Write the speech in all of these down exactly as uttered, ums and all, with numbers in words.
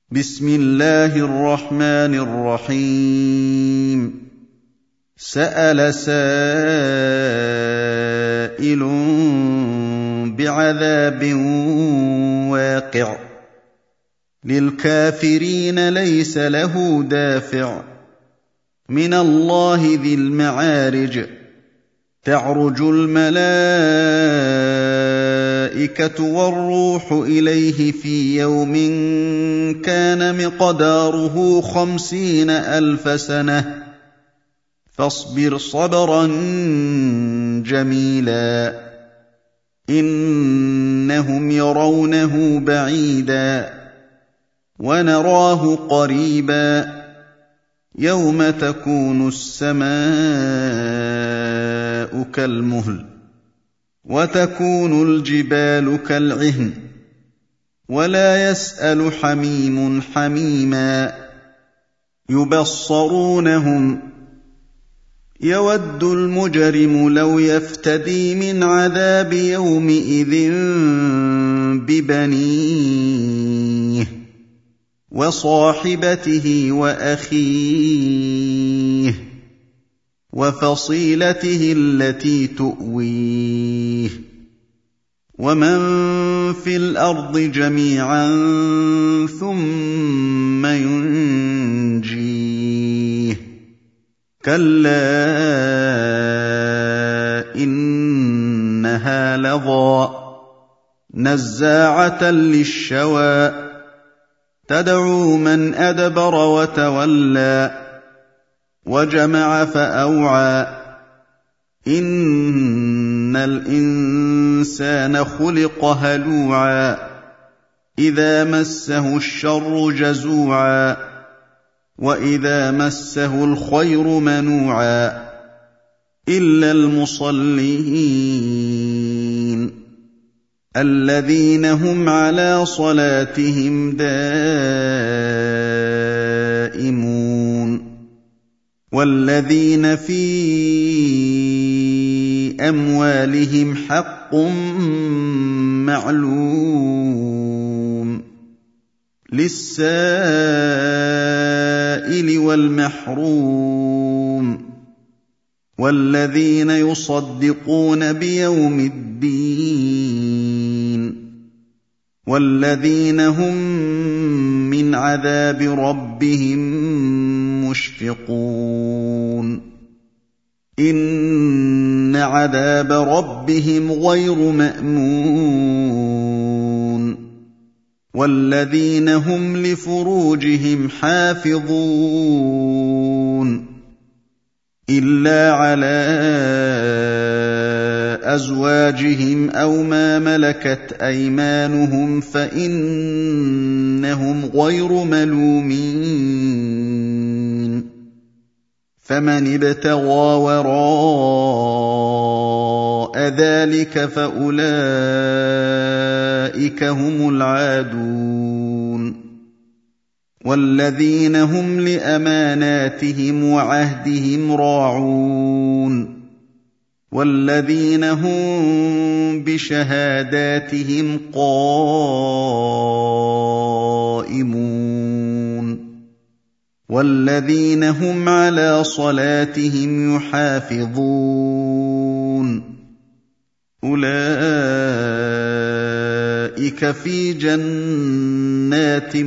بسم الله الرحمن الرحيم سأل سائل بعذاب واقع للكافرين ليس له دافع من الله ذي المعارج تعرج الملائكة والروح إليه في يوم كان مقداره خمسين ألف سنة فاصبر صبرا جميلا إنهم يرونه بعيدا ونراه قريبا يوم تكون السماء كالمهل وتكون الجبال كالعهن ولا يسأل حميم حميما يبصرونهم يود المجرم لو يفتدي من عذاب يومئذ ببنيه وصاحبته وأخيه وفصيلته التي تؤويه ومن في الأرض جميعا ثم ينجيه كلا إنها لظى نزاعة للشوى تدعو من أدبر وتولى وجمع فأوعى إن الإنسان خلق هلوعا إذا مسه الشر جزوعا وإذا مسه الخير منوعا إلا المصلين الذين هم على صلاتهم دائمون والذين في أموالهم حق معلوم للسائل والمحروم والذين يصدقون بيوم الدين والذين هم من عذاب ربهم مشفقون إن عذاب ربهم غير مأمون والذين هم لفروجهم حافظون إلا على أزواجهم أو ما ملكت أيمانهم فإنهم غير ملومين فمن ابتغى وراء ذلك فأولئك هم العادون والذين هم لأماناتهم وعهدهم راعون والذين هم بشهاداتهم قائمون والذين هم على صلاتهم يحافظون أولئك في جنات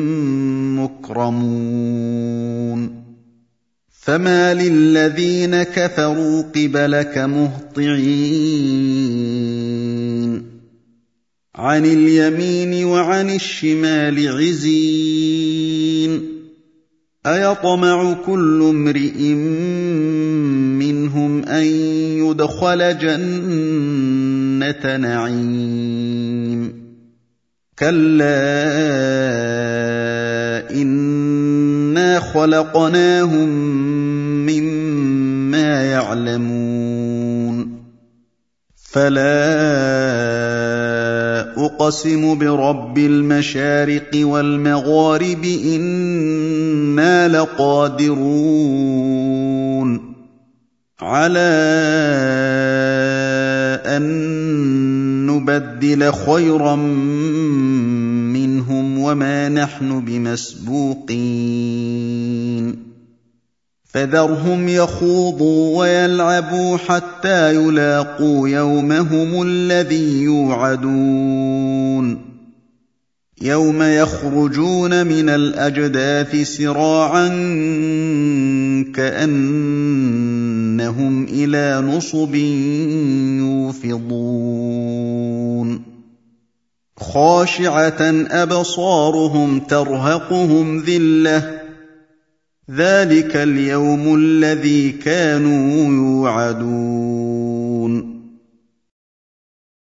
مكرمون فما للذين كفروا قبلك مهطعين عن اليمين وعن الشمال عزين أيطمع كل امرئ منهم أن يدخل جنة نعيم كلا إنا خلقناهم مما يعلمون فلا أقسم برب المشارق والمغارب إنا لقادرون على أن نبدل خيرا منهم وما نحن بمسبوقين فذرهم يخوضوا ويلعبوا حتى يلاقوا يومهم الذي يوعدون يوم يخرجون من الأجداث سراعا كأنهم إلى نصب يوفضون خاشعة أبصارهم ترهقهم ذلة ذلك اليوم الذي كانوا يوعدون